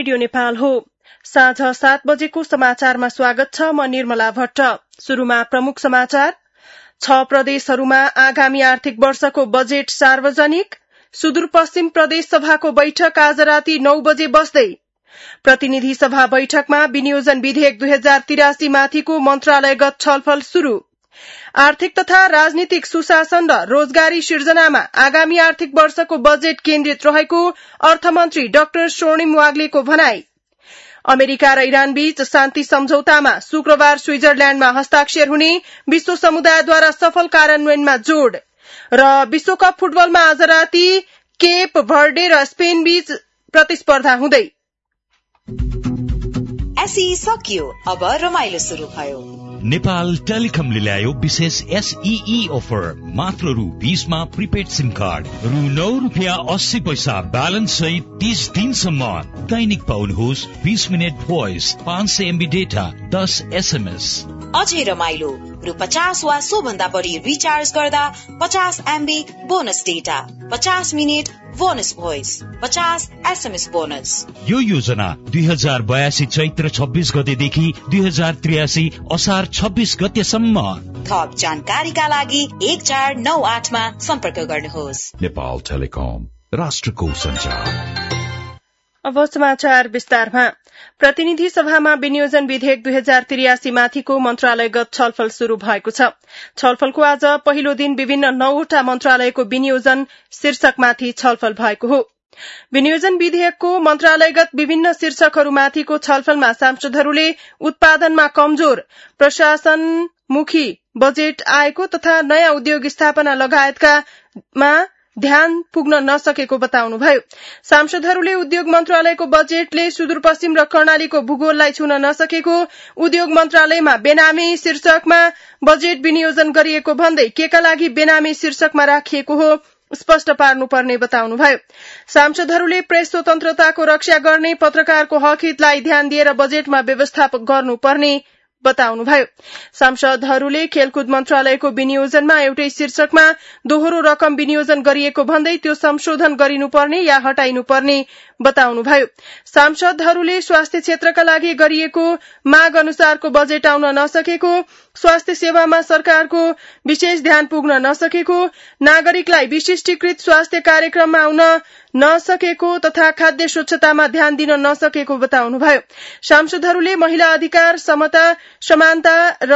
Radio Nepal हो। साँझ 7 बजेको समाचारमा स्वागत छ। म निर्मला भट्ट। शुरूमा प्रमुख समाचार। 6 प्रदेशहरूमा आगामी आर्थिक वर्षको बजेट सार्वजनिक। सुदूरपश्चिम प्रदेश सभाको बैठक आज राति 9 बजे बस्दै। प्रतिनिधि सभा बैठकमा विनियोजन विधेयक 2083 माथिको मन्त्रालयगत छलफल शुरू। आर्थिक तथा राजनीतिक सुशासन र रोजगारी सिर्जनामा आगामी आर्थिक वर्षको बजेट केन्द्रित रहेको अर्थमन्त्री डाक्टर स्वर्णिम वाग्लेको भनाई। अमेरिका र इरान बीच शान्ति सम्झौतामा शुक्रबार स्विजरल्याण्डमा हस्ताक्षर हुने विश्व समुदायद्वारा सफल कार्यान्वयनमा जोड़। र विश्वकप फुटबलमा आज राति केप भर्डे र स्पेन बीच प्रतिस्पर्धा हुँदै। एसई सकियो, अब रमाइलो शुरू भयो। नेपाल टेलिकमले ल्यायो विशेष एसईई अफर। मात्र रु 20 मा प्रिपेड सिम कार्ड, रु 9.80 ब्यालेन्स सहित 30 दिनसम्म। दैनिक पाउनुहोस् 20 minute voice, 500 MB data, 10 SMS। अझै रमाइलो, रु 50 वा सोभन्दा बढी रिचार्ज गर्दा 50 MB bonus data, 50 minute bonus voice, 50 SMS bonus. यो योजना 2082 चैत्र 26 गतेदेखि 2083 असार 26 गतेसम्म। थप जानकारीका लागि 1498 मा सम्पर्क गर्नुहोस्। नेपाल टेलिकम, राष्ट्रको सञ्चार। अब समाचार विस्तारमा। प्रतिनिधि सभामा विनियोजन विधेयक 2083 माथिको मन्त्रालयगत छलफल शुरू भएको छ। छलफलको आज पहिलो दिन विभिन्न 9वटा मन्त्रालयको विनियोजन शीर्षकमाथि छलफल भएको हो। विनियोजन विधेयकको मन्त्रालयगत विभिन्न शीर्षकहरूमाथिको छलफलमा सांसदहरूले उत्पादनमा कमजोर, प्रशासनमुखी बजेट आएको तथा नयाँ उद्योग स्थापना लगायतकामा ध्यान पुग्न नसकेको बताउनुभयो। सांसदहरूले उद्योग मन्त्रालयको बजेटले सुदूरपश्चिम र कर्णालीको भूगोललाई छुन नसकेको, उद्योग मन्त्रालयमा बेनामी शीर्षकमा बजेट विनियोजन गरिएको भन्दै केका लागि बेनामी शीर्षकमा राखिएको हो स्पष्ट पार्नुपर्ने बताउनुभयो। सांसदहरूले प्रेस स्वतन्त्रताको रक्षा गर्ने, पत्रकारको हक हितलाई ध्यान दिएर बजेटमा व्यवस्थापन गर्नुपर्ने बताउनुभयो। सांसदहरूले खेलकुद मन्त्रालयको विनियोजनमा एउटै शीर्षकमा दोहोरो रकम विनियोजन गरिएको भन्दै त्यो संशोधन गरिनुपर्ने या हटाइनुपर्ने बताउनुभयो। सांसदहरूले स्वास्थ्य क्षेत्रका लागि गरिएको माग अनुसारको बजेट आउन नसकेको, स्वास्थ्य सेवामा सरकारको विशेष ध्यान पुग्न नसकेको, नागरिकलाई विशिष्टीकृत स्वास्थ्य कार्यक्रममा आउन नसकेको तथा खाद्य स्वच्छतामा ध्यान दिन नसकेको बताउनुभयो। सांसदहरूले महिला अधिकार, समता, समानता र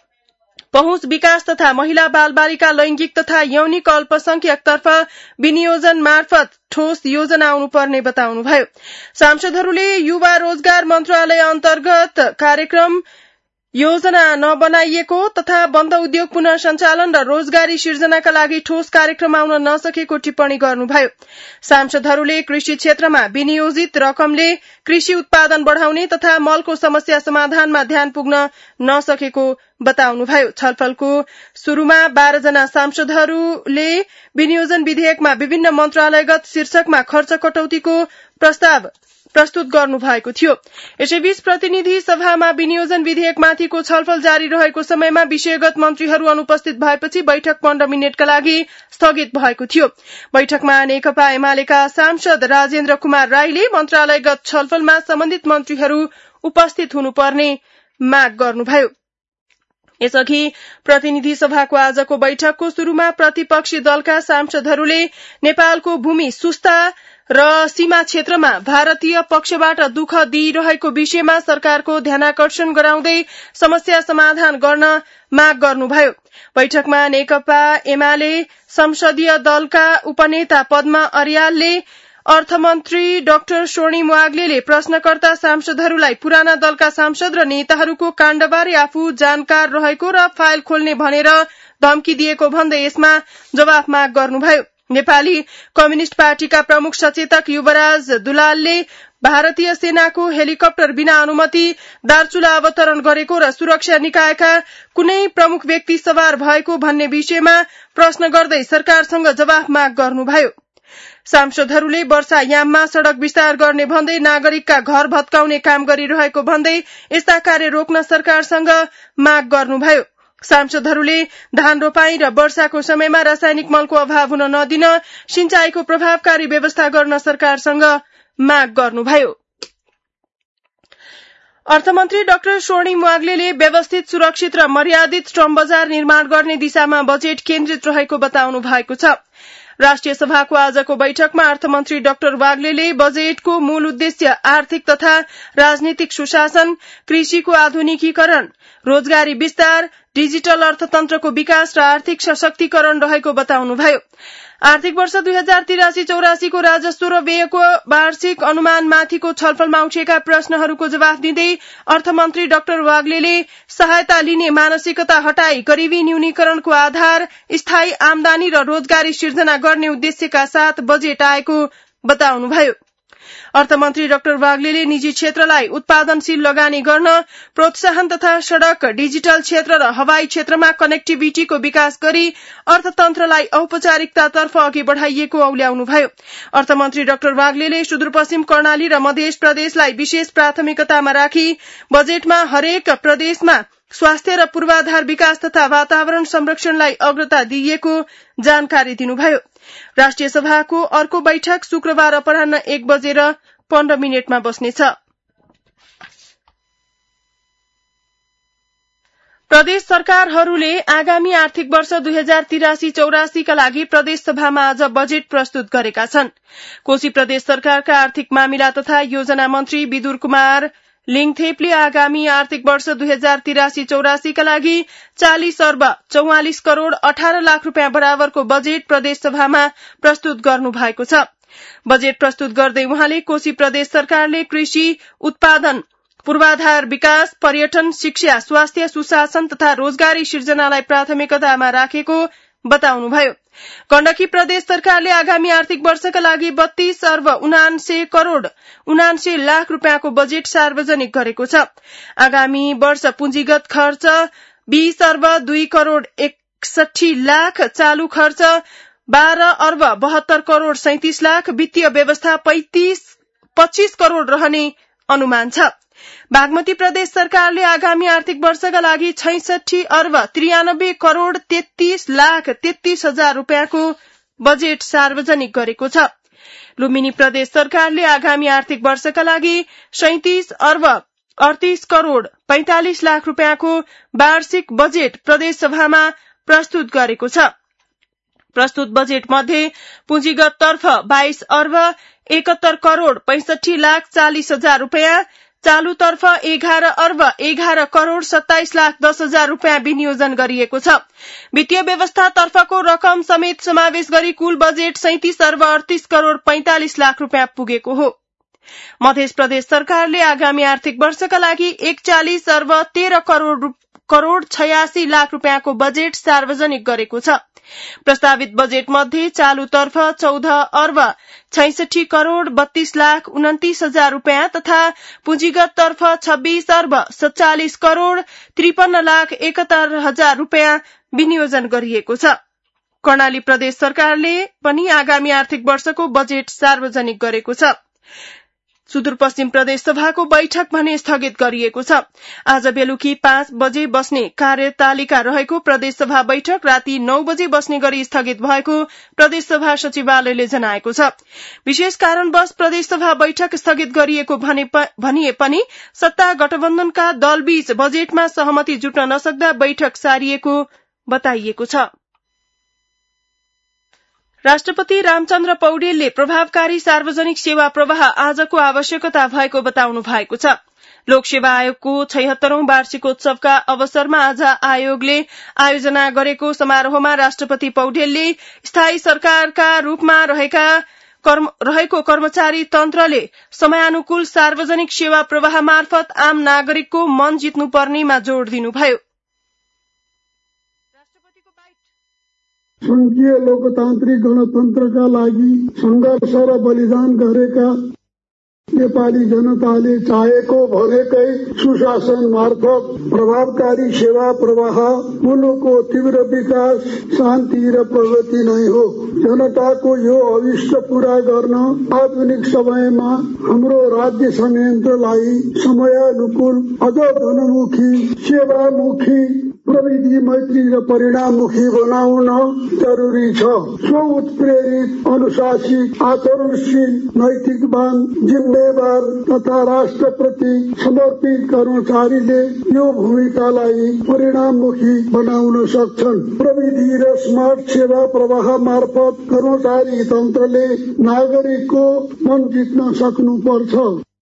पहुँच विकास तथा महिला बालबालिका, लैंगिक तथा यौनिक अल्पसंख्यकतर्फ विनियोजन मार्फत ठोस योजना आउनुपर्ने बताउनुभयो। सांसदहरूले युवा रोजगार मन्त्रालय अन्तर्गत कार्यक्रम योजना नबनाइएको तथा बन्द उद्योग पुनः सञ्चालन र रोजगारी सिर्जनाका लागि ठोस कार्यक्रम आउन नसकेको टिप्पणी गर्नुभयो। सांसदहरूले कृषि क्षेत्रमा विनियोजित रकमले कृषि उत्पादन बढ़ाउने तथा मलको समस्या समाधानमा ध्यान पुग्न नसकेको बताउनुभयो। छलफलको शुरूमा 12 जना सांसदहरूले विनियोजन विधेयकमा विभिन्न मन्त्रालयगत शीर्षकमा खर्च कटौतीको प्रस्ताव प्रस्तुत गर्नुभएको थियो। यसैबीच प्रतिनिधि सभामा विनियोजन विधेयकमाथिको छलफल जारी रहेको समयमा विषयगत मन्त्रीहरू अनुपस्थित भएपछि बैठक 15 मिनटका लागि स्थगित भएको थियो। बैठकमा नेकपा एमालेका सांसद राजेन्द्र कुमार राईले मन्त्रालयगत छलफलमा सम्बन्धित मन्त्रीहरू उपस्थित हुनुपर्ने माग गर्नुभयो। यसअघि प्रतिनिधि सभाको आजको बैठकको शुरूमा प्रतिपक्षी दलका सांसदहरूले नेपालको भूमि सुस्ता र सीमा क्षेत्रमा भारतीय पक्षबाट दुःख दिइरहेको विषयमा सरकारको ध्यानाकर्षण गराउँदै समस्या समाधान गर्न माग गर्नुभयो। बैठकमा नेकपा एमाले संसदीय दलका उपनेता पद्मा अर्यालले अर्थमन्त्री डाक्टर स्वर्णिम वाग्लेले प्रश्नकर्ता सांसदहरूलाई पुराना दलका सांसद र नेताहरूको काण्डबारे आफू जानकार रहेको र फाइल खोल्ने भनेर धम्की दिएको भन्दै यसमा जवाफ माग गर्नुभयो। नेपाली कम्युनिष्ट पार्टीका प्रमुख सचेतक युवराज दुलालले भारतीय सेनाको हेलिकप्टर बिना अनुमति दार्चुला अवतरण गरेको र सुरक्षा निकायका कुनै प्रमुख व्यक्ति सवार भएको भन्ने विषयमा प्रश्न गर्दै सरकारसँग जवाफ माग गर्नुभयो। सांसदहरूले वर्षायाममा सड़क विस्तार गर्ने भन्दै नागरिकका घर भत्काउने काम गरिरहेको भन्दै यस्ता कार्य रोक्न सरकारसँग माग गर्नुभयो। सांसदहरूले धान रोपाई र वर्षाको समयमा रासायनिक मलको अभाव हुन नदिन सिंचाईको प्रभावकारी व्यवस्था गर्न सरकारसँग माग गर्नुभयो। अर्थमन्त्री डाक्टर स्वर्णिम वाग्लेले व्यवस्थित सुरक्षित र मर्यादित श्रम बजार निर्माण गर्ने दिशामा बजेट केन्द्रित रहेको बताउनु भएको छ। राष्ट्रिय सभाको आजको बैठकमा अर्थमन्त्री डाक्टर वाग्लेले बजेटको मूल उद्देश्य आर्थिक तथा राजनीतिक सुशासन, कृषिको आधुनिकीकरण, रोजगारी विस्तार, डिजिटल अर्थतन्त्रको विकास र आर्थिक सशक्तिकरण रहेको बताउनुभयो। आर्थिक वर्ष 2083-84 को राजस्व र व्ययको वार्षिक अनुमानमाथिको छलफलमा उठेका प्रश्नहरूको जवाफ दिँदै अर्थमन्त्री डाक्टर वाग्लेले सहायता लिने मानसिकता हटाई गरीबी न्यूनीकरणको आधार स्थायी आमदानी र रोजगारी सिर्जना गर्ने उद्देश्यका साथ बजेट आएको बताउनुभयो। अर्थमन्त्री डाक्टर वाग्लेले निजी क्षेत्रलाई उत्पादनशील लगानी गर्न प्रोत्साहन तथा सड़क, डिजिटल क्षेत्र र हवाई क्षेत्रमा कनेक्टिभिटीको विकास गरी अर्थतन्त्रलाई औपचारिकतातर्फ अघि बढ़ाइएको औल्याउनुभयो। अर्थमन्त्री डाक्टर वाग्लेले सुदूरपश्चिम कर्णाली र मध्य प्रदेशलाई विशेष प्राथमिकतामा राखी बजेटमा हरेक प्रदेशमा स्वास्थ्य र पूर्वाधार विकास तथा वातावरण संरक्षणलाई अग्रता दिइएको जानकारी दिनुभयो। राष्ट्रिय सभाको अर्को बैठक शुक्रबार अपराह्न 1:15 बस्नेछ। प्रदेश सरकारहरूले आगामी आर्थिक वर्ष 2083-84 का लागि प्रदेश सभामा आज बजेट प्रस्तुत गरेका छन्। कोशी प्रदेश सरकारका आर्थिक मामिला तथा योजना मन्त्री विदुर कुमार लिङथेपले आगामी आर्थिक वर्ष 2083-84 का लागि 40 अर्ब 44 करोड़ 18 लाख रूपियाँ बराबरको बजेट प्रदेश सभामा प्रस्तुत गर्नु भएको छ। बजेट प्रस्तुत गर्दै उहाँले कोशी प्रदेश सरकारले कृषि उत्पादन, पूर्वाधार विकास, पर्यटन, शिक्षा, स्वास्थ्य, सुशासन तथा रोजगारी सिर्जनालाई प्राथमिकतामा राखेको बताउनुभयो। गण्डकी प्रदेश सरकारले आगामी आर्थिक वर्षका लागि 32 अर्ब 79 करोड़ 79 लाख रूपियाँको बजेट सार्वजनिक गरेको छ। आगामी वर्ष पुँजीगत खर्च 20 अर्ब 2 करोड़ 61 लाख, चालू खर्च 12 अर्ब 72 करोड़ 37 लाख, वित्तीय व्यवस्था 25 करोड़ रहने अनुमान छ। बागमती प्रदेश सरकारले आगामी आर्थिक वर्षका लागि 66 अर्ब 93 करोड़ 33 लाख 33 हजार रूपियाँको बजेट सार्वजनिक गरेको छ। लुम्बिनी प्रदेश सरकारले आगामी आर्थिक वर्षका लागि 37 अर्ब 38 करोड़ 45 लाख रूपियाँको वार्षिक बजेट प्रदेश सभामा प्रस्तुत गरेको छ। प्रस्तुत बजेट मध्ये पुँजीगत तर्फ 22 अर्ब 71 करोड़ 65 लाख 40 हजार रूपियाँ, चालू तर्फ 11 अर्ब 11 करोड़ 27 लाख 10 हजार रूपियाँ विनियोजन गरिएको छ। वित्तीय व्यवस्था तर्फको रकम समेत समावेश गरी कुल बजेट 37 अर्ब 38 करोड़ 45 लाख रूपियाँ पुगेको हो। मध्य प्रदेश सरकारले आगामी आर्थिक वर्षका लागि 41 अर्ब 13 करोड़ 86 लाख रूपियाँको बजेट सार्वजनिक गरेको छ। प्रस्तावित बजेट मध्ये चालू तर्फ 14 अर्ब 66 करोड़ 32 लाख 29 हजार रूपियाँ तथा पुँजीगत तर्फ 26 अर्ब 47 करोड़ 53 लाख 71 हजार रूपियाँ विनियोजन गरिएको छ। कर्णाली प्रदेश सरकारले पनि आगामी आर्थिक वर्षको बजेट सार्वजनिक गरेको छ। सुदूरपश्चिम प्रदेश सभाको बैठक भने स्थगित गरिएको छ। आज बेलुकी 5 बजे बस्ने कार्यतालिका रहेको प्रदेश सभा बैठक राति 9 बजे बस्ने गरी स्थगित भएको प्रदेश सभा सचिवालयले जनाएको छ। विशेष कारणवश प्रदेश सभा बैठक स्थगित गरिएको भनिए पनि सत्ता गठबन्धनका दलबीच बजेटमा सहमति जुट्न नसक्दा बैठक सारिएको बताइएको छ। राष्ट्रपति रामचन्द्र पौडेलले प्रभावकारी सार्वजनिक सेवा प्रवाह आजको आवश्यकता भएको बताउनु भएको छ। लोकसेवा आयोगको 76औं वार्षिकोत्सवका अवसरमा आज आयोगले आयोजना गरेको समारोहमा राष्ट्रपति पौडेलले स्थायी सरकारका रूपमा रहेको कर्मचारी तन्त्रले समयानुकूल सार्वजनिक सेवा प्रवाह मार्फत आम नागरिकको मन जित्नुपर्नेमा जोड़ दिनुभयो। संघीय लोकतान्त्रिक गणतन्त्रका लागि संघर्ष र बलिदान गरेका नेपाली जनताले चाहेको भनेकै सुशासन मार्फत प्रभावकारी सेवा प्रवाह, मुलुकको तीव्र विकास, शान्ति र प्रगति नै हो। जनताको यो अभिष्ट पूरा गर्न आधुनिक समयमा हाम्रो राज्य संयन्त्रलाई समयानुकूल, अझ जनमुखी, सेवामुखी प्रविधि मैत्री र परिणाममुखी बनाउन जरुरी छ। स्व-उत्प्रेरित, अनुशासित, आचरणशील, नैतिकवान, जिम्मेवार तथा राष्ट्रप्रति समर्पित कर्मचारीले यो भूमिकालाई परिणाममुखी बनाउन सक्छन्। प्रविधि र स्मार्ट सेवा प्रवाह मार्फत कर्मचारी तन्त्रले नागरिकको मन जित्न सक्नुपर्छ।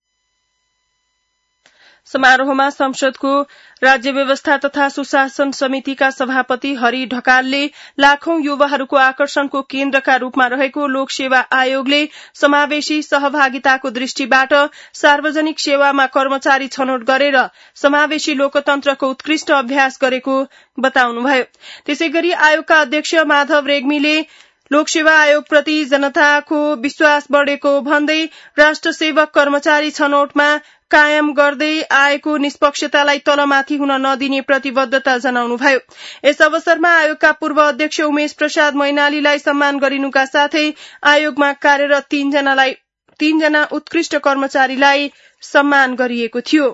समारोहमा संसदको राज्य व्यवस्था तथा सुशासन समितिका सभापति हरि ढकालले लाखौं युवाहरूको आकर्षणको केन्द्रका रूपमा रहेको लोक सेवा आयोगले समावेशी सहभागिताको दृष्टिबाट सार्वजनिक सेवामा कर्मचारी छनौट गरेर समावेशी लोकतन्त्रको उत्कृष्ट अभ्यास गरेको बताउनुभयो। त्यसैगरी आयोगका अध्यक्ष माधव रेग्मीले लोकसेवा आयोगप्रति जनताको विश्वास बढ़ेको भन्दै राष्ट्र सेवक कर्मचारी छनौटमा कायम गर्दै आएको निष्पक्षतालाई तलमाथि हुन नदिने प्रतिबद्धता जनाउनुभयो। यस अवसरमा आयोगका पूर्व अध्यक्ष उमेश प्रसाद मैनालीलाई सम्मान गरिनुका साथै आयोगमा कार्यरत 3 जना उत्कृष्ट कर्मचारीलाई सम्मान गरिएको थियो।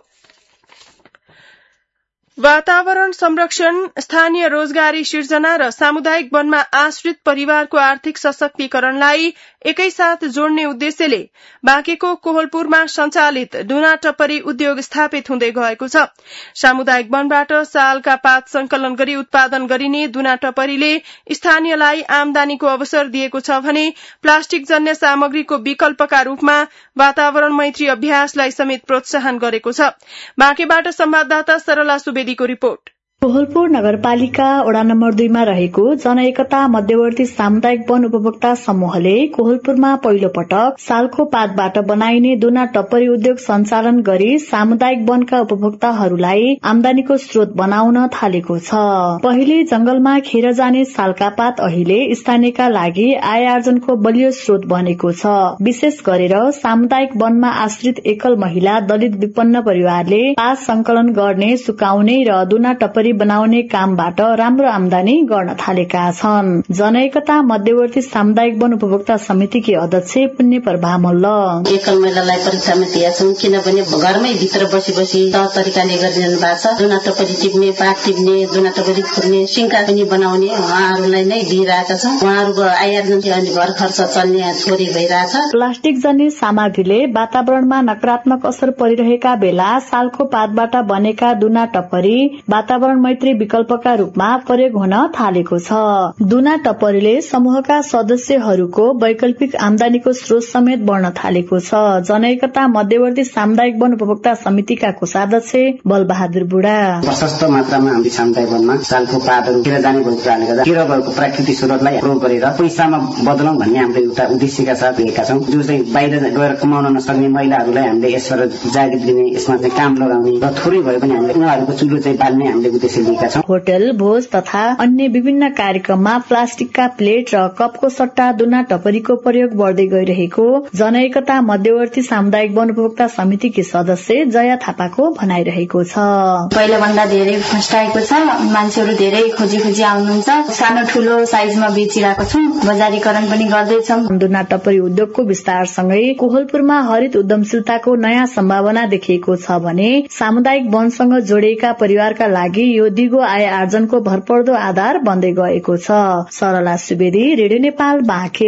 वातावरण संरक्षण, स्थानीय रोजगारी सिर्जना र सामुदायिक वनमा आश्रित परिवारको आर्थिक सशक्तिकरणलाई एकैसाथ जोड्ने उद्देश्यले बाँकेको कोहलपुरमा सञ्चालित दुना टपरी उद्योग स्थापित हुँदै गएको छ। सामुदायिक वनबाट सालका पात संकलन गरी उत्पादन गरिने दुना टपरीले स्थानीयलाई आमदानीको अवसर दिएको छ भने प्लास्टिक जन्य सामग्रीको विकल्पका रूपमा वातावरण मैत्री अभ्यासलाई समेत प्रोत्साहन गरेको छ। बाँकेबाट संवाददाता सरला सुवेदीको रिपोर्ट। कोहलपुर नगरपालिका वडा नम्बर 2 मा रहेको जनएकता मध्यवर्ती सामुदायिक वन उपभोक्ता समूहले कोहलपुरमा पहिलो पटक सालको पातबाट बनाइने दुना टप्परी उद्योग सञ्चालन गरी सामुदायिक वनका उपभोक्ताहरूलाई आमदानीको स्रोत बनाउन थालेको छ। पहिले जंगलमा खेर जाने सालका पात अहिले स्थानीयका लागि आय आर्जनको बलियो स्रोत बनेको छ। विशेष गरेर सामुदायिक वनमा आश्रित एकल महिला, दलित विपन्न परिवारले पात संकलन गर्ने, सुकाउने र दुना टप्परी बनाउने कामबाट राम्रो आमदानी गर्न थालेका छन्। जनएकता मध्यवर्ती सामुदायिक वन उपभोक्ता समितिकी अध्यक्ष पुण्य प्रभा मल्ल एकल महिलालाई परीक्षामा दिएछौं, किनभने घरमै भित्र बसी बसी सहज तरिकाले गरिरहनु भएको छ। दुना टपरी टिप्ने, पात टिप्ने, दुना टपरी फुर्ने, सिंका पनि बनाउने उहाँहरूलाई नै दिइरहेका छौं। उहाँहरूको आय आर्जन अनि घर खर्च चल्ने थोरै भइरहेछ। प्लास्टिक जन्य सामग्रीले वातावरणमा नकारात्मक असर परिरहेका बेला सालको पातबाट बनेका दुना टपरी वातावरण मैत्री विकल्पका रूपमा प्रयोग हुन थालेको छ। दुना टप्परीले समूहका सदस्यहरूको वैकल्पिक आमदानीको स्रोत समेत बढ़न थालेको छ। जनएकता मध्यवर्ती सामुदायिक वन उपभोक्ता समितिका कोषाध्यक्ष बलबहादुर बुढा प्रशस्त मात्रामा हामी सामुदायिक वनमा सालको पातहरू खेर जाने भएको कारणले गर्दा खेर गएको प्राकृतिक स्रोतलाई प्रयोग गरेर पैसामा बदलौं भन्ने हाम्रो एउटा उद्देश्यका साथ लिएका छौं। जो चाहिँ बाहिर गएर कमाउन नसक्ने महिलाहरूलाई हामीले यसबाट जागिर दिने, यसमा चाहिँ काम लगाउने र थोरै भए पनि हामीले उहाँहरूको चुलो चाहिँ बाल्ने हामीले उद्देश्य लिएका छौं। होटल, भोज तथा अन्य विभिन्न कार्यक्रममा प्लास्टिकका प्लेट र कपको सट्टा दुना टपरीको प्रयोग बढ्दै गइरहेको जनएकता मध्यवर्ती सामुदायिक वन उपभोक्ता समितिकी सदस्य जया थापाको भनाइरहेको छ। पहिला भन्दा धेरै फस्टाएको छ। मान्छेहरू धेरै खोजी आउनुहुन्छ। सानो ठूलो साइजमा बेचिरहेको छौं। बजारीकरण पनि गर्दैछौं। दुना टपरी उद्योगको विस्तारसँगै कोहलपुरमा हरित उद्यमशीलताको नयाँ सम्भावना देखिएको छ भने सामुदायिक वनसँग जोडिएका परिवारका लागि यो दिगो आय आर्जनको भरपर्दो आधार बन्दै गएको छ। सरला सुवेदी, रेडियो नेपाल, बाँके।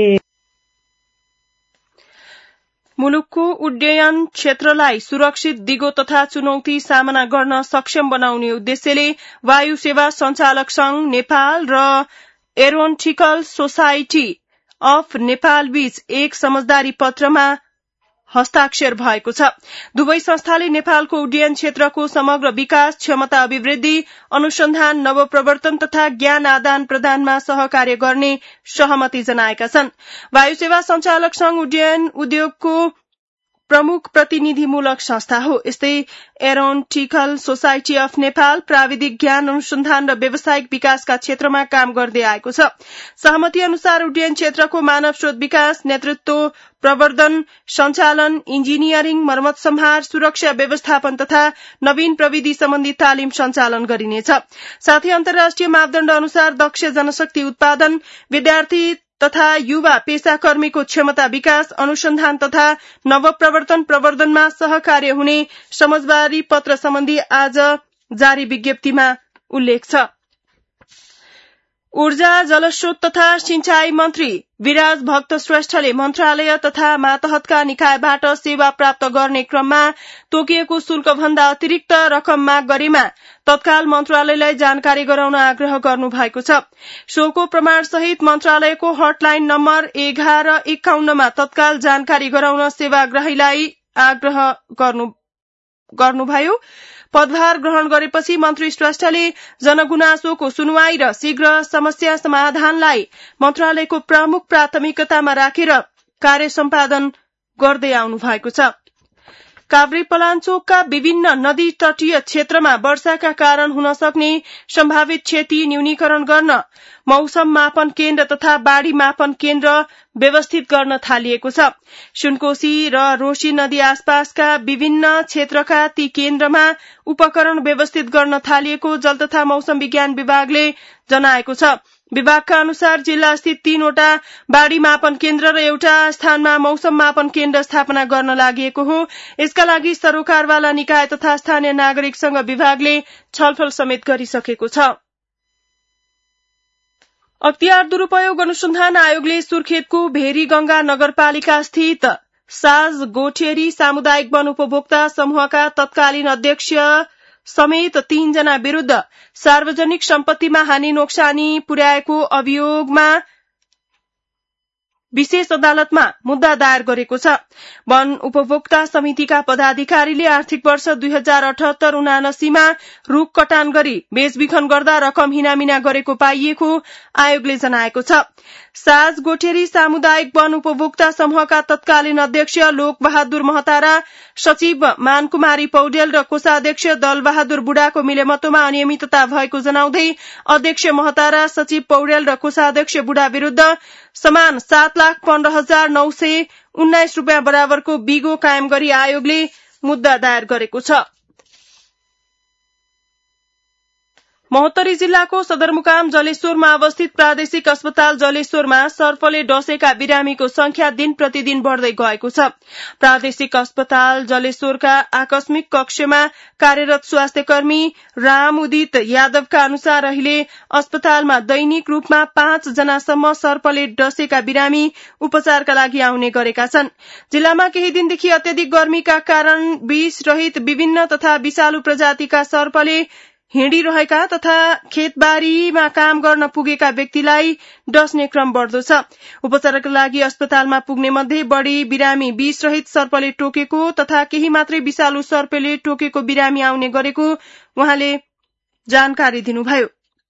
मुलुकको उड्डयन क्षेत्रलाई सुरक्षित, दिगो तथा चुनौती सामना गर्न सक्षम बनाउने उद्देश्यले वायु सेवा संचालक संघ नेपाल र एरोनटिकल सोसाइटी अफ नेपाल बीच एक समझदारी पत्रमा हस्ताक्षर भएको छ। दुवै संस्थाले नेपालको उड्डयन क्षेत्रको समग्र विकास, क्षमता अभिवृद्धि, अनुसन्धान, नवप्रवर्तन तथा ज्ञान आदान प्रदानमा सहकार्य गर्ने सहमति जनाएका छन्। वायु सेवा संचालक संघ उड्डयन उद्योगको प्रमुख प्रतिनिधिमूलक संस्था हो। यस्तै एरोनटिकल सोसाइटी अफ नेपाल प्राविधिक ज्ञान अनुसन्धान र व्यावसायिक विकासका क्षेत्रमा काम गर्दै आएको छ। सहमति अनुसार उड्डयन क्षेत्रको मानव स्रोत विकास, नेतृत्व, प्रवर्धन, सञ्चालन, इन्जिनियरिङ, मर्मत सम्हार, सुरक्षा व्यवस्थापन तथा नवीन प्रविधि सम्बन्धी तालिम सञ्चालन गरिनेछ। साथै अन्तर्राष्ट्रिय मापदण्ड अनुसार दक्ष जनशक्ति उत्पादन, विद्यार्थी तथा युवा पेशाकर्मीको क्षमता विकास, अनुसन्धान तथा नवप्रवर्तन प्रवर्धनमा सहकार्य हुने समझदारी पत्र सम्बन्धी आज जारी विज्ञप्तिमा उल्लेख छ। ऊर्जा जलस्रोत तथा सिंचाई मन्त्री विराज भक्त श्रेष्ठले मन्त्रालय तथा मातहतका निकायबाट सेवा प्राप्त गर्ने क्रममा तोकिएको शुल्क भन्दा अतिरिक्त रकम माग गरेमा तत्काल मन्त्रालयलाई जानकारी गराउन आग्रह गर्नु भएको छ। सोको प्रमाण सहित मन्त्रालयको हटलाइन नम्बर 1151 मा तत्काल जानकारी गराउन सेवाग्राहीलाई आग्रह गर्नुभयो। पदभार ग्रहण गरेपछि मन्त्री श्रेष्ठले जनगुनासोको सुनवाई र शीघ्र समस्या समाधानलाई मन्त्रालयको प्रमुख प्राथमिकतामा राखेर कार्य सम्पादन गर्दै आउनु भएको छ। काभ्रे पलाञ्चोकका विभिन्न नदी तटीय क्षेत्रमा वर्षाका कारण हुन सक्ने सम्भावित क्षति न्यूनीकरण गर्न मौसम मापन केन्द्र तथा बाढ़ी मापन केन्द्र व्यवस्थित गर्न थालिएको छ। सुनकोशी र रोशी नदी आसपासका विभिन्न क्षेत्रका ती केन्द्रमा उपकरण व्यवस्थित गर्न थालिएको जल तथा मौसम विज्ञान विभागले जनाएको छ। विभागका अनुसार जिल्ला स्थित 3वटा बाढ़ी मापन केन्द्र र एउटा स्थानमा मौसम मापन केन्द्र स्थापना गर्न लागि हो। यसका लागि सरोकारवाला निकाय तथा स्थानीय नागरिकसँग विभागले छलफल समेत गरिसकेको छ। अख्तियार दुरूपयोग अनुसन्धान आयोगले सुर्खेतको भेरीगंगा नगरपालिका स्थित साज गोठेरी सामुदायिक वन उपभोक्ता समूहका तत्कालीन अध्यक्ष समेत 3 जना विरूद्ध सार्वजनिक सम्पत्तिमा हानि नोक्सानी पुर्याएको अभियोगमा विशेष अदालतमा मुद्दा दायर गरेको छ। वन उपभोक्ता समितिका पदाधिकारीले आर्थिक वर्ष 2078-79 मा रूख कटान गरी बेचबिखन गर्दा रकम हिनामिना गरेको पाइएको आयोगले जनाएको छ। साज गोठेरी सामुदायिक वन उपभोक्ता समूहका तत्कालीन अध्यक्ष लोक बहादुर महतारा, सचिव मानकुमारी पौडेल र कोषाध्यक्ष दलबहादुर बुढाको मिलेमतोमा अनियमितता भएको जनाउँदै अध्यक्ष महतारा, सचिव पौडेल र कोषाध्यक्ष बुढा विरूद्ध समान 7,15,919 रूपियाँ बराबरको बिगो कायम गरी आयोगले मुद्दा दायर गरेको छ। महोत्तरी जिल्लाको सदरमुकाम जलेश्वरमा अवस्थित प्रादेशिक अस्पताल जलेश्वरमा सर्पले डसेका बिरामीको संख्या दिन प्रतिदिन बढ़दै गएको छ। प्रादेशिक अस्पताल जलेश्वरका आकस्मिक कक्षमा कार्यरत स्वास्थ्यकर्मी राम उदित यादवका अनुसार अहिले अस्पतालमा दैनिक रूपमा 5 जनासम्म सर्पले डसेका बिरामी उपचारका लागि आउने गरेका छन्। जिल्लामा केही दिनदेखि अत्यधिक गर्मीका कारण विष रहित विभिन्न तथा विषालु प्रजातिका सर्पले हिँडिरहेका तथा खेतबारीमा काम गर्न पुगेका व्यक्तिलाई डस्ने क्रम बढ़दो छ। उपचारका लागि अस्पतालमा पुग्ने मध्ये बढ़ी बिरामी विष रहित सर्पले टोकेको तथा केही मात्रै विषालु सर्पले टोकेको बिरामी आउने गरेको उहाँले जानकारी दिनुभयो।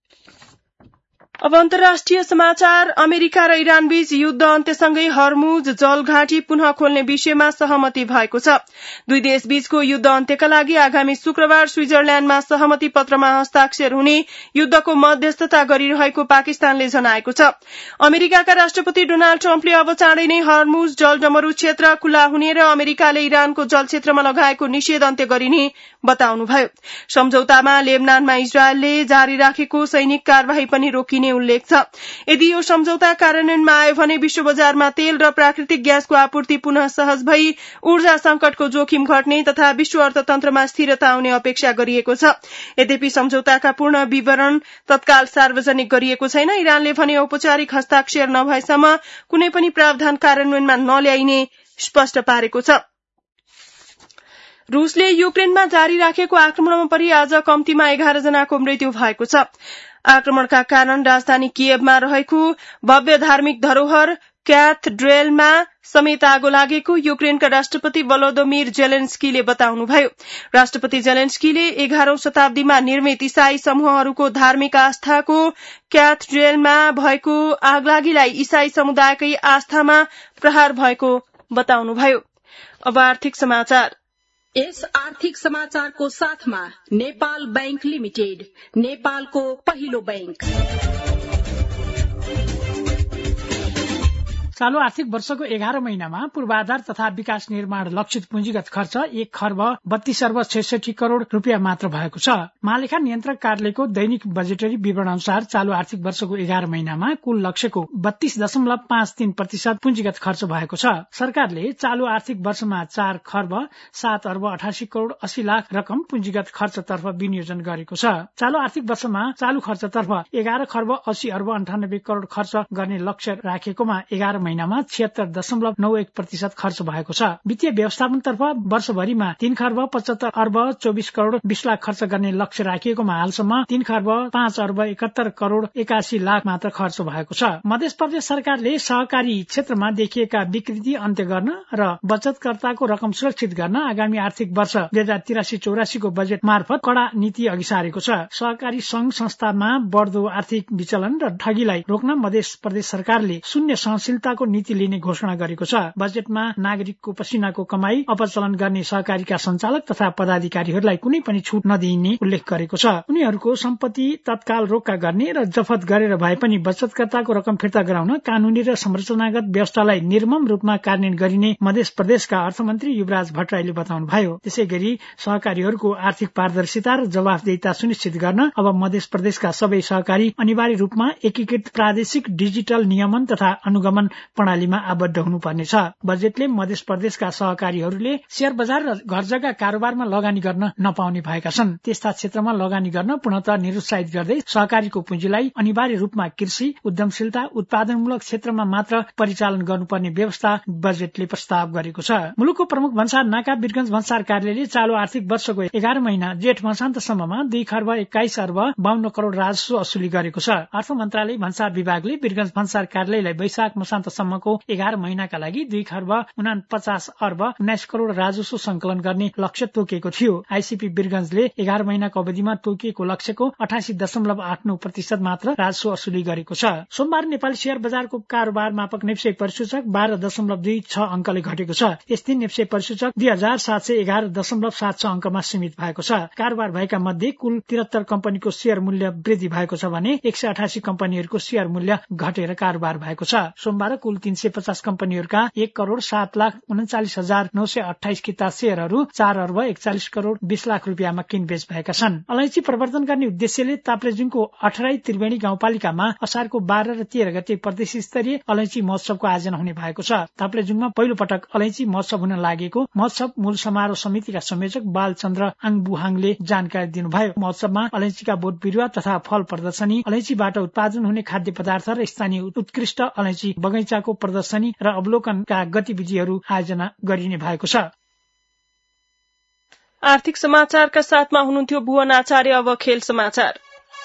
अब अन्तर्राष्ट्रिय समाचार। अमेरिका र इरान बीच युद्ध अन्त्यसँगै हर्मुज जलघाटी पुनः खोल्ने विषयमा सहमति भएको छ। दुई देश बीचको युद्ध अन्त्यका लागि आगामी शुक्रबार स्विजरल्याण्डमा सहमति पत्रमा हस्ताक्षर हुने युद्धको मध्यस्थता गरिरहेको पाकिस्तानले जनाएको छ। अमेरिकाका राष्ट्रपति डोनाल्ड ट्रम्पले अब चाँडै नै हर्मुज जलडमरू क्षेत्र खुल्ला हुने र अमेरिकाले इरानको जल क्षेत्रमा लगाएको निषेध अन्त्य गरिने बताउनुभयो। सम्झौतामा लेबनानमा इजरायलले जारी राखेको सैनिक कार्यवाही पनि रोकिने उल्लेख छ। यदि यो सम्झौता कार्यान्वयनमा आयो भने विश्व बजारमा तेल र प्राकृतिक ग्यासको आपूर्ति पुनः सहज भई ऊर्जा संकटको जोखिम घट्ने तथा विश्व अर्थतन्त्रमा स्थिरता आउने अपेक्षा गरिएको छ। यद्यपि सम्झौताका पूर्ण विवरण तत्काल सार्वजनिक गरिएको छैन। इरानले भने औपचारिक हस्ताक्षर नभएसम्म कुनै पनि प्रावधान कार्यान्वयनमा नल्याइने स्पष्ट पारेको छ। रूसले युक्रेनमा जारी राखेको आक्रमणमा परि आज कम्तीमा 11 जनाको मृत्यु भएको छ। आक्रमणका कारण राजधानी कियवमा रहेको भव्य धार्मिक धरोहर क्याथड्रेलमा समेत आगो लागेको युक्रेनका राष्ट्रपति भलोदिमिर जेलेन्स्कीले बताउनुभयो। राष्ट्रपति जेलेन्स्कीले 11औं शताब्दीमा निर्मित ईसाई समूहहरूको धार्मिक आस्थाको क्याथड्रेलमा भएको आगलागीलाई ईसाई समुदायकै आस्थामा प्रहार भएको बताउनुभयो। अब आर्थिक समाचार। यस आर्थिक समाचारको साथमा नेपाल बैंक लिमिटेड, नेपालको पहिलो बैंक। चालू आर्थिक वर्षको 11 महिनामा पूर्वाधार तथा विकास निर्माण लक्षित पुँजीगत खर्च 1,32,66 करोड़ रुपियाँ मात्र भएको छ। महालेखा नियन्त्रक कार्यालयको दैनिक बजेटरी विवरण अनुसार चालू आर्थिक वर्षको 11 महिनामा कुल लक्ष्यको 32.53% पुँजीगत खर्च भएको छ। सरकारले चालू आर्थिक वर्षमा 4,07,88 करोड़ 80 लाख रकम पुँजीगत खर्चतर्फ विनियोजन गरेको छ। चालू आर्थिक वर्षमा चालू खर्चतर्फ 11,80,98 करोड़ खर्च गर्ने लक्ष्य राखेकोमा 11 महिनामा 76.91% खर्च भएको छ। वित्तीय व्यवस्थापनतर्फ वर्षभरिमा 3,75,24 करोड़ 20 लाख खर्च गर्ने लक्ष्य राखिएकोमा हालसम्म 3,05,71 करोड़ 81 लाख मात्र खर्च भएको छ। मध्य प्रदेश सरकारले सहकारी क्षेत्रमा देखिएका विकृति अन्त्य गर्न र बचतकर्ताको रकम सुरक्षित गर्न आगामी आर्थिक वर्ष 2083-84 को बजेट मार्फत कड़ा नीति अघि सारेको छ। सहकारी संघ संस्थामा बढ़दो आर्थिक विचलन र ठगीलाई रोक्न मध्य प्रदेश सरकारले शून्य सहनशीलताको नीति लिने घोषणा गरेको छ। बजेटमा नागरिकको पसिनाको कमाई अपचलन गर्ने सहकारीका सञ्चालक तथा पदाधिकारीहरूलाई कुनै पनि छूट नदिइने उल्लेख गरेको छ। उनीहरूको सम्पत्ति तत्काल रोक्का गर्ने र जफत गरेर भए पनि बचतकर्ताको रकम फिर्ता गराउन कानूनी र संरचनागत व्यवस्थालाई निर्मम रूपमा कार्यान्वयन गरिने मध्य प्रदेशका अर्थमन्त्री युवराज भट्टराईले बताउनुभयो। त्यसैगरी सहकारीहरूको आर्थिक पारदर्शिता र जवाफदेहिता सुनिश्चित गर्न अब मध्य प्रदेशका सबै सहकारी अनिवार्य रूपमा एकीकृत प्रादेशिक डिजिटल नियमन तथा अनुगमन प्रणालीमा आबद्ध हुनुपर्नेछ। बजेटले मध्य प्रदेशका सहकारीहरूले शेयर बजार र घर जग्गा कारोबारमा लगानी गर्न नपाउने भएका छन्। त्यस्ता क्षेत्रमा लगानी गर्न पूर्णतः निरुत्साहित गर्दै सहकारीको पुँजीलाई अनिवार्य रूपमा कृषि उद्यमशीलता उत्पादनमूलक क्षेत्रमा मात्र परिचालन गर्नुपर्ने व्यवस्था बजेटले प्रस्ताव गरेको छ। मुलुकको प्रमुख भन्सार नाका वीरगंज भन्सार कार्यालयले चालू आर्थिक वर्षको 11 महिना जेठ मसान्तसम्ममा 2,21,52 करोड़ राजस्व असुली गरेको छ। अर्थ मन्त्रालय भन्सार विभागले वीरगंज भन्सार कार्यालयलाई वैशाख मसान्तसम्मको 11 महिनाका लागि 2,49,19 करोड़ राजस्व संकलन गर्ने लक्ष्य तोकेको थियो। आईसीपी वीरगंजले 11 महिनाको अवधिमा तोकिएको लक्ष्यको 88.89% मात्र राजस्व असुली गरेको छ। सोमबार नेपाली शेयर बजारको कारोबार मापक नेप्से परिसूचक 12.26 अंकले घटेको छ। यस दिन नेप्से परिसूचक 2,711.76 अंकमा सीमित भएको छ। कारोबार भएका मध्ये कुल 73 कम्पनीको शेयर मूल्य वृद्धि भएको छ भने 188 कम्पनीहरूको शेयर मूल्य घटेर कारोबार भएको छ। सोमबार कुल 350 कम्पनीहरूका 1,07,39,928 किता शेयरहरू 4,41 करोड़ 20 लाख रुपियाँमा किनबेच भएका छन्। अलैँची प्रवर्धन गर्ने उद्देश्यले ताप्लेजुङको 18 त्रिवेणी गाउँपालिकामा असारको 12 र 13 गते प्रदेश स्तरीय अलैँची महोत्सवको आयोजना हुने भएको छ। ताप्लेजुङमा पहिलो पटक अलैँची महोत्सव हुन लागेको महोत्सव मूल समारोह समितिका संयोजक बालचन्द्र आङबुहाङले जानकारी दिनुभयो। महोत्सवमा अलैँचीका बोट बिरुवा तथा फल प्रदर्शनी, अलैँचीबाट उत्पादन हुने खाद्य पदार्थ र स्थानीय उत्कृष्ट अलैँची बगैँचाको प्रदर्शनी र अवलोकनका गतिविधिहरू आयोजना गरिने भएको छ। आर्थिक समाचारका साथमा हुनुहुन्थ्यो भुवन आचार्य। अब खेल समाचार।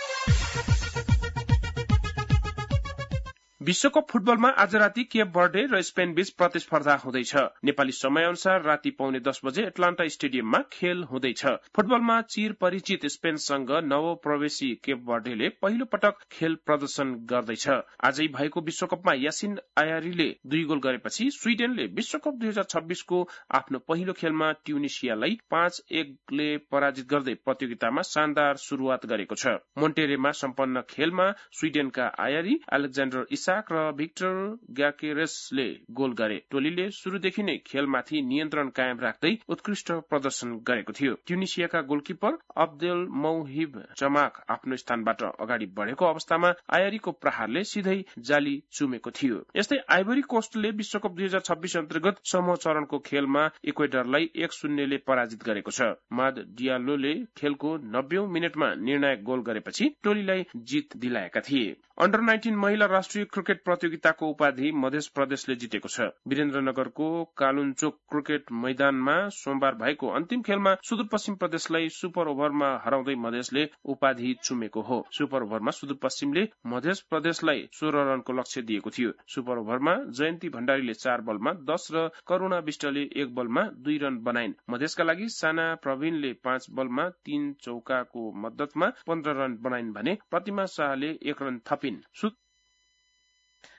विश्वकप फुटबलमा आज राति केप बर्डे र स्पेन बीच प्रतिस्पर्धा हुँदैछ। नेपाली समय अनुसार राति 9:45 बजे एटलान्टा स्टेडियममा खेल हुँदैछ। फुटबलमा चिर परिचित स्पेनसँग नवप्रवेशी केप बर्डेले पहिलो पटक खेल प्रदर्शन गर्दैछ। आजै भएको विश्वकपमा यासिन आयारीले 2 गोल गरेपछि स्वीडेनले विश्वकप 2026 को आफ्नो पहिलो खेलमा ट्युनिसियालाई 5-1 ले पराजित गर्दै प्रतियोगितामा शानदार शुरुआत गरेको छ। मोन्टेरेमा सम्पन्न खेलमा स्वीडेनका आयारी, अलेक्जेन्डर इसाक र भिक्टर ग्याकेरेसले गोल गरे। टोलीले शुरूदेखि नै खेलमाथि नियन्त्रण कायम राख्दै उत्कृष्ट प्रदर्शन गरेको थियो। ट्युनिसियाका गोलकिपर अब्देल मौहिब चमाक आफ्नो स्थानबाट अगाडि बढेको अवस्थामा आयारीको प्रहारले सिधै जाली चुमेको थियो। यस्तै आइभरी कोस्टले विश्वकप 2026 अन्तर्गत समूह चरणको खेलमा इक्वेडरलाई 1-0 ले पराजित गरेको छ। माद डियालोले खेलको 90औं मिनेटमा निर्णायक गोल गरेपछि टोलीलाई जित दिलाएका थिए। अन्डर 19 महिला राष्ट्रिय क्रिकेट प्रतियोगिताको उपाधि मध्य प्रदेशले जितेको छ। वीरेन्द्रनगरको कालुनचोक क्रिकेट मैदानमा सोमबार भएको अन्तिम खेलमा सुदूरपश्चिम प्रदेशलाई सुपर ओभरमा हराउँदै मधेसले उपाधि चुमेको हो। सुपर ओभरमा सुदूरपश्चिमले मध्य प्रदेशलाई 16 रनको लक्ष्य दिएको थियो। सुपर ओभरमा जयन्ती भण्डारीले 4 बलमा 10 र करुणा विष्टले 1 बलमा 2 रन बनाइन्। मधेसका लागि साना प्रवीणले 5 बलमा 3 चौकाको मद्दतमा 15 रन बनाइन् भने प्रतिमा शाहले 1 रन थपिन्।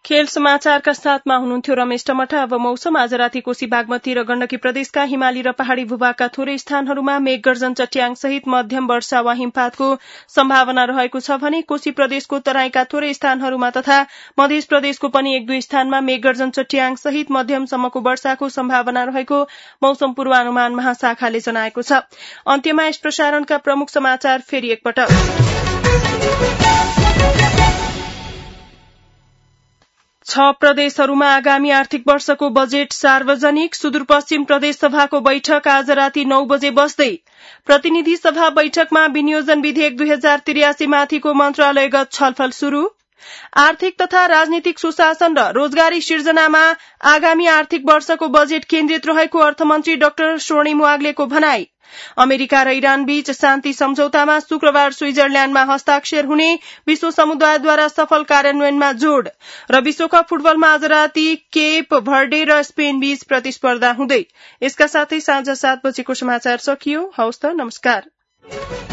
खेल समाचारका साथमा हुनुहुन्थ्यो रमेश टमटा। अब मौसम। आज राति कोशी बागमती र गण्डकी प्रदेशका हिमाली र पहाड़ी भूभागका थोरै स्थानहरूमा मेघगर्जन चट्याङ सहित मध्यम वर्षा वा हिमपातको सम्भावना रहेको छ भने कोशी प्रदेशको तराईका थोरै स्थानहरूमा तथा मध्य प्रदेशको पनि 1-2 स्थानमा मेघगर्जन चट्याङ सहित मध्यमसम्मको वर्षाको सम्भावना रहेको मौसम पूर्वानुमान महाशाखाले जनाएको छ। अन्त्यमा यस प्रसारणका प्रमुख समाचार फेरि एकपटक। 6 प्रदेशहरूमा आगामी आर्थिक वर्षको बजेट सार्वजनिक। सुदूरपश्चिम प्रदेश सभाको बैठक आज राति 9 बजे बस्दै। प्रतिनिधि सभा बैठकमा विनियोजन विधेयक 2083 माथिको मन्त्रालयगत छलफल शुरू। आर्थिक तथा राजनीतिक सुशासन र रोजगारी सिर्जनामा आगामी आर्थिक वर्षको बजेट केन्द्रित रहेको अर्थमन्त्री डाक्टर स्वर्णिम वाग्लेको भनाई। अमेरिका र इरान बीच शान्ति सम्झौतामा शुक्रबार स्विजरल्याण्डमा हस्ताक्षर हुने विश्व समुदायद्वारा सफल कार्यान्वयनमा जोड़। र विश्वकप फुटबलमा आज राति केप भर्डे र स्पेन बीच प्रतिस्पर्धा हुँदै। यसका साथै साँझ 7 बजेको समाचार सकियो। हवस् त, नमस्कार।